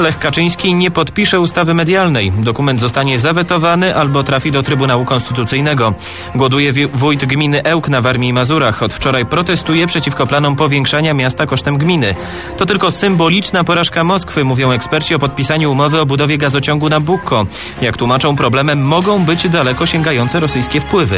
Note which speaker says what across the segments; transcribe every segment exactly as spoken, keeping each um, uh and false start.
Speaker 1: Lech Kaczyński nie podpisze ustawy medialnej. Dokument zostanie zawetowany albo trafi do Trybunału Konstytucyjnego. Głoduje wójt gminy Ełk na Warmii i Mazurach. Od wczoraj protestuje przeciwko planom powiększania miasta kosztem gminy. To tylko symboliczna porażka Moskwy, mówią eksperci o podpisaniu umowy o budowie gazociągu Nabucco. Jak tłumaczą, problemem mogą być daleko sięgające rosyjskie wpływy.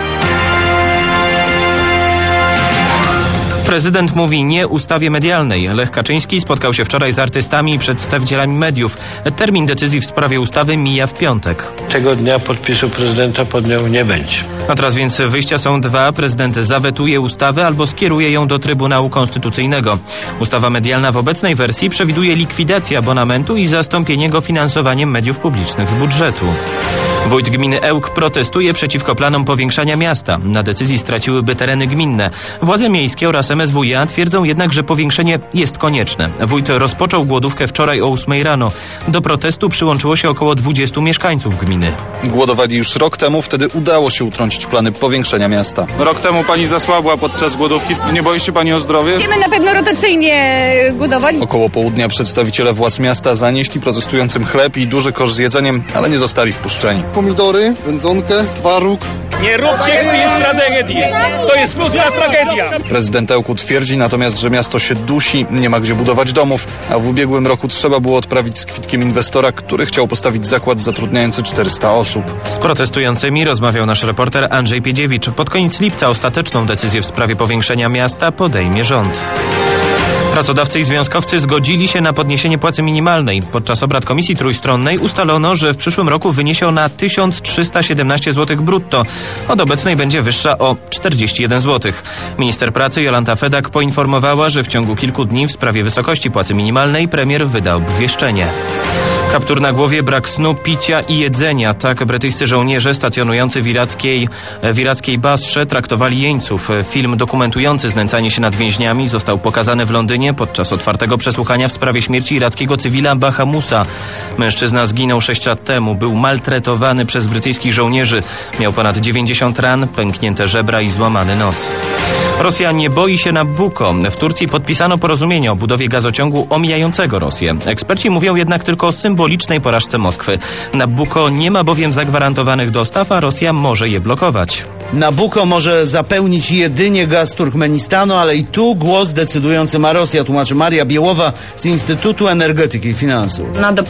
Speaker 1: Prezydent mówi nie ustawie medialnej. Lech Kaczyński spotkał się wczoraj z artystami i przedstawicielami mediów. Termin decyzji w sprawie ustawy mija w piątek.
Speaker 2: Tego dnia podpisu prezydenta pod nią nie będzie.
Speaker 1: A teraz więc wyjścia są dwa. Prezydent zawetuje ustawę albo skieruje ją do Trybunału Konstytucyjnego. Ustawa medialna w obecnej wersji przewiduje likwidację abonamentu i zastąpienie go finansowaniem mediów publicznych z budżetu. Wójt gminy Ełk protestuje przeciwko planom powiększania miasta. Na decyzji straciłyby tereny gminne. Władze miejskie oraz M S W iA twierdzą jednak, że powiększenie jest konieczne. Wójt rozpoczął głodówkę wczoraj o ósmej rano. Do protestu przyłączyło się około dwudziestu mieszkańców gminy.
Speaker 3: Głodowali już rok temu, wtedy udało się utrącić plany powiększenia miasta.
Speaker 4: Rok temu pani zasłabła podczas głodówki. Nie boi się pani o zdrowie?
Speaker 5: Będziemy na pewno rotacyjnie głodować.
Speaker 3: Około południa przedstawiciele władz miasta zanieśli protestującym chleb i duży kosz z jedzeniem, ale nie zostali wpuszczeni.
Speaker 6: Pomidory, wędzonkę, twaróg.
Speaker 7: Nie róbcie, to jest tragedia. To jest ludzka tragedia.
Speaker 3: Prezydent Ełku twierdzi natomiast, że miasto się dusi, nie ma gdzie budować domów, a w ubiegłym roku trzeba było odprawić z kwitkiem inwestora, który chciał postawić zakład zatrudniający czterysta osób.
Speaker 1: Z protestującymi rozmawiał nasz reporter Andrzej Piedziewicz. Pod koniec lipca ostateczną decyzję w sprawie powiększenia miasta podejmie rząd. Pracodawcy i związkowcy zgodzili się na podniesienie płacy minimalnej. Podczas obrad Komisji Trójstronnej ustalono, że w przyszłym roku wyniesie ona tysiąc trzysta siedemnaście złotych brutto. Od obecnej będzie wyższa o czterdzieści jeden złotych. Minister pracy Jolanta Fedak poinformowała, że w ciągu kilku dni w sprawie wysokości płacy minimalnej premier wyda obwieszczenie. Kaptur na głowie, brak snu, picia i jedzenia. Tak brytyjscy żołnierze stacjonujący w irackiej, w irackiej Basrze traktowali jeńców. Film dokumentujący znęcanie się nad więźniami został pokazany w Londynie podczas otwartego przesłuchania w sprawie śmierci irackiego cywila Bahamusa. Mężczyzna zginął sześć lat temu. Był maltretowany przez brytyjskich żołnierzy. Miał ponad dziewięćdziesiąt ran, pęknięte żebra i złamany nos. Rosja nie boi się Nabucco. W Turcji podpisano porozumienie o budowie gazociągu omijającego Rosję. Eksperci mówią jednak tylko o symbolicznej porażce Moskwy. Nabucco nie ma bowiem zagwarantowanych dostaw, a Rosja może je blokować.
Speaker 8: Nabucco może zapełnić jedynie gaz Turkmenistanu, ale i tu głos decydujący ma Rosja, tłumaczy Maria Biełowa z Instytutu Energetyki i Finansów.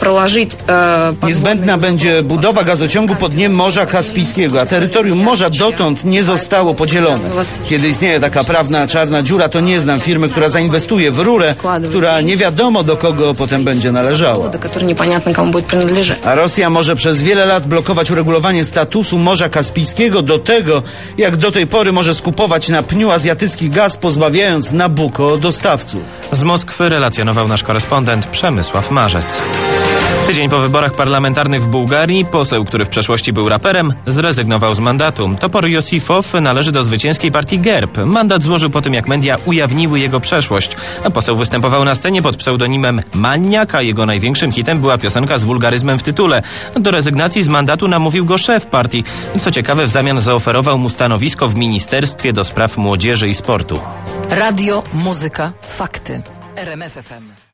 Speaker 8: Niezbędna będzie budowa gazociągu po dnie Morza Kaspijskiego, a terytorium morza dotąd nie zostało podzielone. Kiedy istnieje taka prawna czarna dziura, to nie znam firmy, która zainwestuje w rurę, która nie wiadomo do kogo potem będzie należała. A Rosja może przez wiele lat blokować uregulowanie statusu Morza Kaspijskiego do tego, jak do tej pory może skupować na pniu azjatycki gaz, pozbawiając Nabucco dostawców.
Speaker 1: Z Moskwy relacjonował nasz korespondent Przemysław Marzec. Tydzień po wyborach parlamentarnych w Bułgarii poseł, który w przeszłości był raperem, zrezygnował z mandatu. Topor Josifow należy do zwycięskiej partii Gerb. Mandat złożył po tym, jak media ujawniły jego przeszłość. A poseł występował na scenie pod pseudonimem Maniak, a jego największym hitem była piosenka z wulgaryzmem w tytule. Do rezygnacji z mandatu namówił go szef partii. Co ciekawe, w zamian zaoferował mu stanowisko w Ministerstwie do Spraw Młodzieży i Sportu.
Speaker 9: Radio, muzyka, fakty. R M F F M.